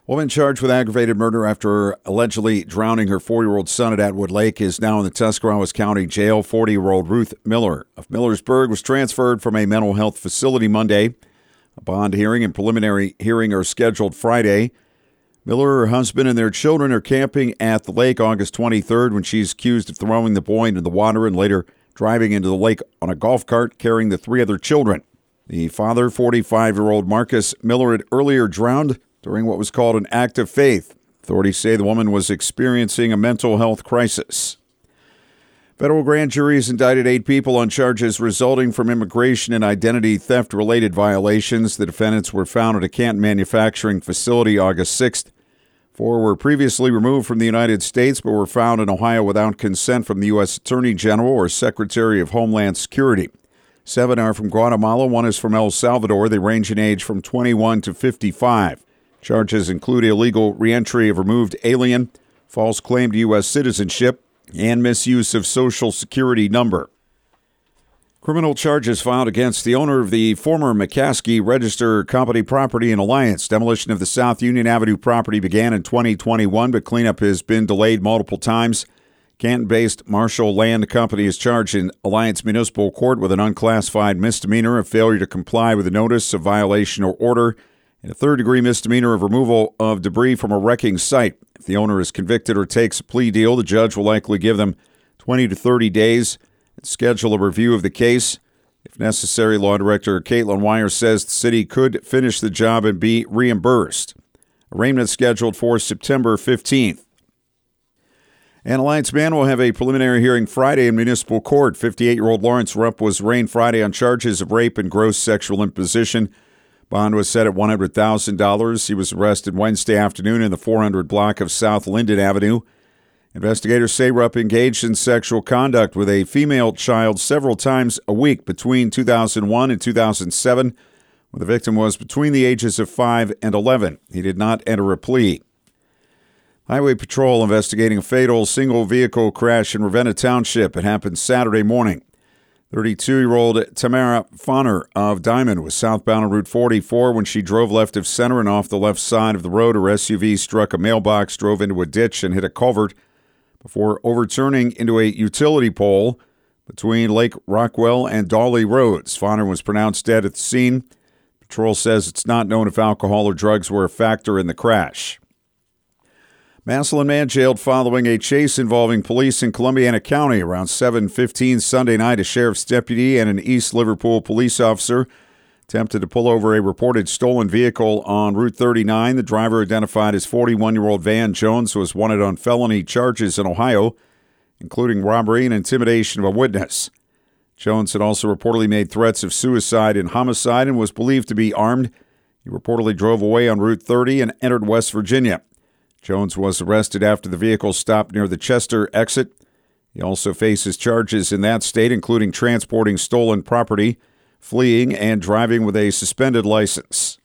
Woman charged with aggravated murder after allegedly drowning her 4-year-old son at Atwood Lake is now in the Tuscarawas County Jail. 40-year-old Ruth Miller of Millersburg was transferred from a mental health facility Monday. A bond hearing and preliminary hearing are scheduled Friday. Miller, her husband, and their children are camping at the lake August 23rd when she's accused of throwing the boy into the water and later driving into the lake on a golf cart carrying the 3 other children. The father, 45-year-old Marcus Miller, had earlier drowned during what was called an act of faith. Authorities say the woman was experiencing a mental health crisis. Federal grand juries indicted 8 people on charges resulting from immigration and identity theft-related violations. The defendants were found at a Canton manufacturing facility August 6th. 4 were previously removed from the United States but were found in Ohio without consent from the U.S. Attorney General or Secretary of Homeland Security. 7 are from Guatemala. 1 is from El Salvador. They range in age from 21 to 55. Charges include illegal reentry of removed alien, false claim to U.S. citizenship, and misuse of Social Security number. Criminal charges filed against the owner of the former McCaskey Register Company property in Alliance. Demolition of the South Union Avenue property began in 2021, but cleanup has been delayed multiple times. Canton-based Marshall Land Company is charged in Alliance Municipal Court with an unclassified misdemeanor of failure to comply with a notice of violation or order, and a third-degree misdemeanor of removal of debris from a wrecking site. If the owner is convicted or takes a plea deal, the judge will likely give them 20 to 30 days and schedule a review of the case. If necessary, Law Director Caitlin Wire says the city could finish the job and be reimbursed. Arraignment is scheduled for September 15th. An Alliance man will have a preliminary hearing Friday in municipal court. 58-year-old Lawrence Rupp was arraigned Friday on charges of rape and gross sexual imposition. Bond was set at $100,000. He was arrested Wednesday afternoon in the 400 block of South Linden Avenue. Investigators say Rupp engaged in sexual conduct with a female child several times a week between 2001 and 2007, when the victim was between the ages of 5 and 11. He did not enter a plea. Highway Patrol investigating a fatal single-vehicle crash in Ravenna Township. It happened Saturday morning. 32-year-old Tamara Fonner of Diamond was southbound on Route 44 when she drove left of center and off the left side of the road. Her SUV struck a mailbox, drove into a ditch, and hit a culvert before overturning into a utility pole between Lake Rockwell and Dawley Roads. Fonner was pronounced dead at the scene. Patrol says it's not known if alcohol or drugs were a factor in the crash. Massillon man jailed following a chase involving police in Columbiana County. Around 7:15 Sunday night, a sheriff's deputy and an East Liverpool police officer attempted to pull over a reported stolen vehicle on Route 39. The driver, identified as 41-year-old Van Jones, was wanted on felony charges in Ohio, including robbery and intimidation of a witness. Jones had also reportedly made threats of suicide and homicide and was believed to be armed. He reportedly drove away on Route 30 and entered West Virginia. Jones was arrested after the vehicle stopped near the Chester exit. He also faces charges in that state, including transporting stolen property, fleeing, and driving with a suspended license.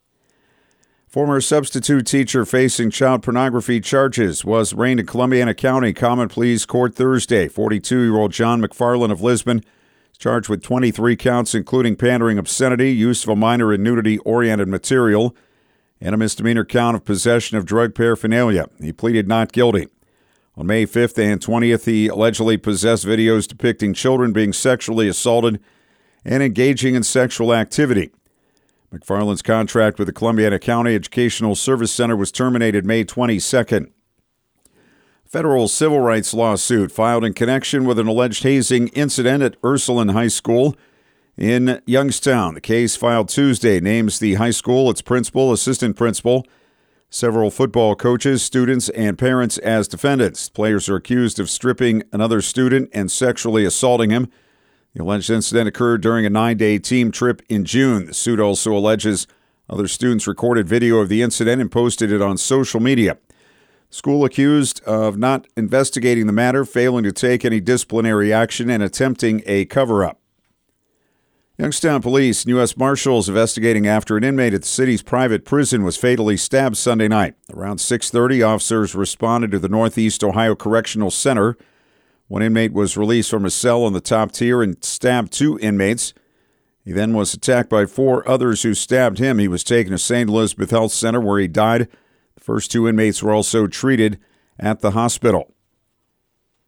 Former substitute teacher facing child pornography charges was arraigned in Columbiana County Common Pleas Court Thursday. 42-year-old John McFarland of Lisbon is charged with 23 counts, including pandering obscenity, use of a minor in nudity-oriented material, and a misdemeanor count of possession of drug paraphernalia. He pleaded not guilty. On May 5th and 20th, he allegedly possessed videos depicting children being sexually assaulted and engaging in sexual activity. McFarland's contract with the Columbiana County Educational Service Center was terminated May 22nd. Federal civil rights lawsuit filed in connection with an alleged hazing incident at Ursuline High School in Youngstown. The case filed Tuesday names the high school, its principal, assistant principal, several football coaches, students, and parents as defendants. Players are accused of stripping another student and sexually assaulting him. The alleged incident occurred during a 9-day team trip in June. The suit also alleges other students recorded video of the incident and posted it on social media. The school accused of not investigating the matter, failing to take any disciplinary action, and attempting a cover-up. Youngstown police and U.S. Marshals investigating after an inmate at the city's private prison was fatally stabbed Sunday night. Around 6:30, officers responded to the Northeast Ohio Correctional Center. One inmate was released from a cell on the top tier and stabbed 2 inmates. He then was attacked by 4 others who stabbed him. He was taken to St. Elizabeth Health Center where he died. The First two inmates were also treated at the hospital.